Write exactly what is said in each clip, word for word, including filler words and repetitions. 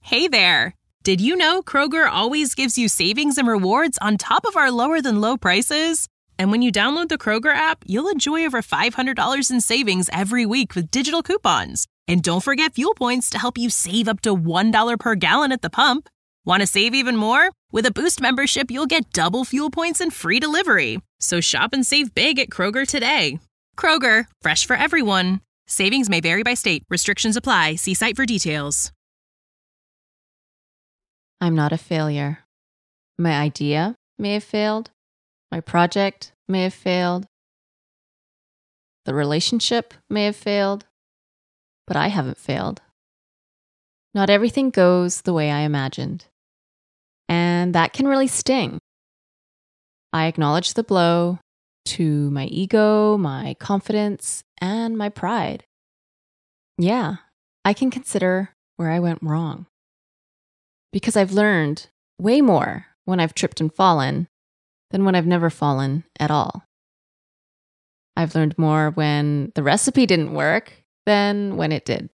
Hey there! Did you know Kroger always gives you savings and rewards on top of our lower-than-low prices? And when you download the Kroger app, you'll enjoy over five hundred dollars in savings every week with digital coupons. And don't forget fuel points to help you save up to one dollar per gallon at the pump. Want to save even more? With a Boost membership, you'll get double fuel points and free delivery. So shop and save big at Kroger today. Kroger, fresh for everyone. Savings may vary by state. Restrictions apply. See site for details. I'm not a failure. My idea may have failed. My project may have failed. The relationship may have failed. But I haven't failed. Not everything goes the way I imagined. And that can really sting. I acknowledge the blow to my ego, my confidence, and my pride. Yeah, I can consider where I went wrong. Because I've learned way more when I've tripped and fallen than when I've never fallen at all. I've learned more when the recipe didn't work than when it did.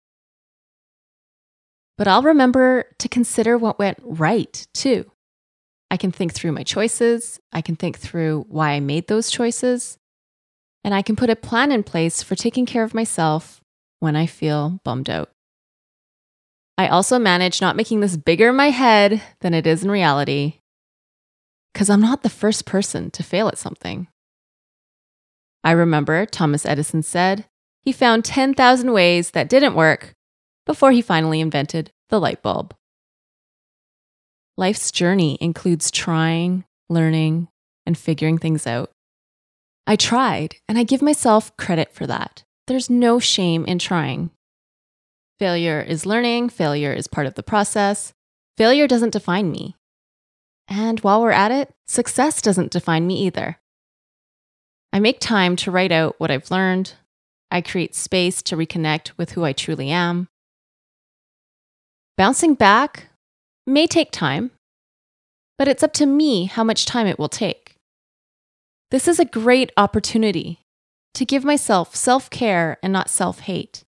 But I'll remember to consider what went right, too. I can think through my choices. I can think through why I made those choices. And I can put a plan in place for taking care of myself when I feel bummed out. I also manage not making this bigger in my head than it is in reality, because I'm not the first person to fail at something. I remember Thomas Edison said he found ten thousand ways that didn't work before he finally invented the light bulb. Life's journey includes trying, learning, and figuring things out. I tried, and I give myself credit for that. There's no shame in trying. Failure is learning. Failure is part of the process. Failure doesn't define me. And while we're at it, success doesn't define me either. I make time to write out what I've learned. I create space to reconnect with who I truly am. Bouncing back may take time, but it's up to me how much time it will take. This is a great opportunity to give myself self-care and not self-hate.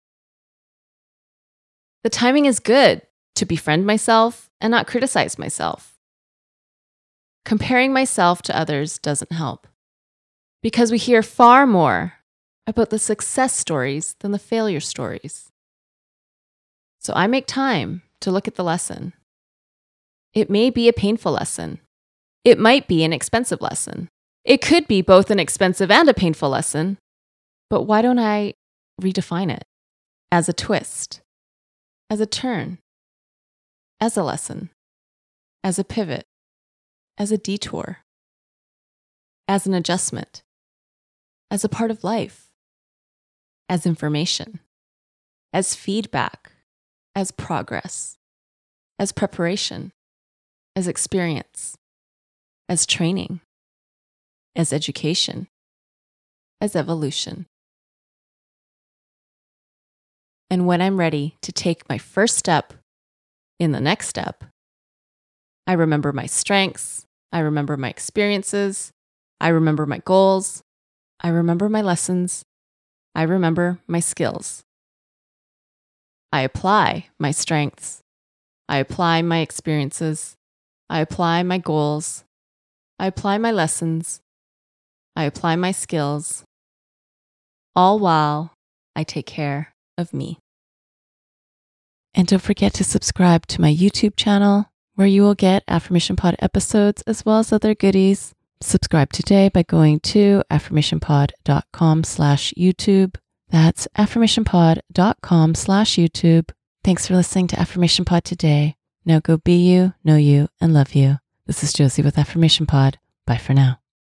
The timing is good to befriend myself and not criticize myself. Comparing myself to others doesn't help, because we hear far more about the success stories than the failure stories. So I make time to look at the lesson. It may be a painful lesson. It might be an expensive lesson. It could be both an expensive and a painful lesson, but why don't I redefine it as a twist? As a turn, as a lesson, as a pivot, as a detour, as an adjustment, as a part of life, as information, as feedback, as progress, as preparation, as experience, as training, as education, as evolution. And when I'm ready to take my first step in the next step, I remember my strengths, I remember my experiences, I remember my goals, I remember my lessons, I remember my skills. I apply my strengths, I apply my experiences, I apply my goals, I apply my lessons, I apply my skills, all while I take care of me. And don't forget to subscribe to my YouTube channel, where you will get Affirmation Pod episodes as well as other goodies. Subscribe today by going to affirmationpod.com slash YouTube. That's affirmationpod.com slash YouTube. Thanks for listening to Affirmation Pod today. Now go be you, know you, and love you. This is Josie with Affirmation Pod. Bye for now.